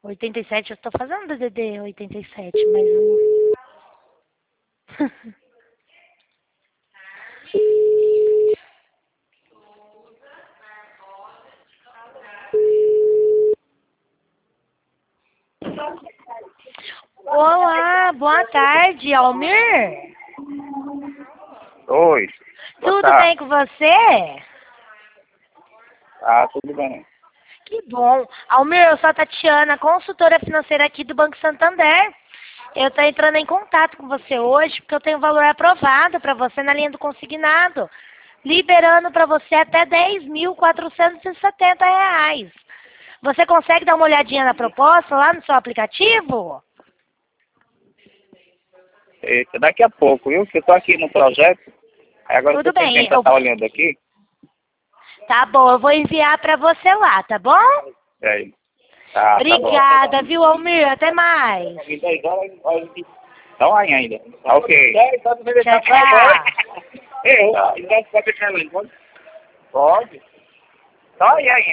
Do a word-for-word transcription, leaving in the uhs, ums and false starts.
oitenta e sete, eu estou fazendo D D D oitenta e sete, mas eu... Olá, boa tarde, Almir. Oi. Tudo bem com você? Ah, tudo bem. Que bom. Almir, eu sou a Tatiana, consultora financeira aqui do Banco Santander. Eu estou entrando em contato com você hoje porque eu tenho valor aprovado para você na linha do consignado, liberando para você até dez mil quatrocentos e setenta reais. Você consegue dar uma olhadinha na proposta lá no seu aplicativo? Eita, daqui a pouco, viu? Que eu tô aqui no projeto. Aí agora Tudo você tem bem, tempo pra eu... estar olhando aqui. Tá bom, eu vou enviar para você lá, tá bom? E aí? Tá, Obrigada, tá bom. viu, Almir? Até mais. Tá lá ainda. Tá ok. Tchau, tchau. Eu, pode deixar lá, pode? Pode. Tá aí ainda.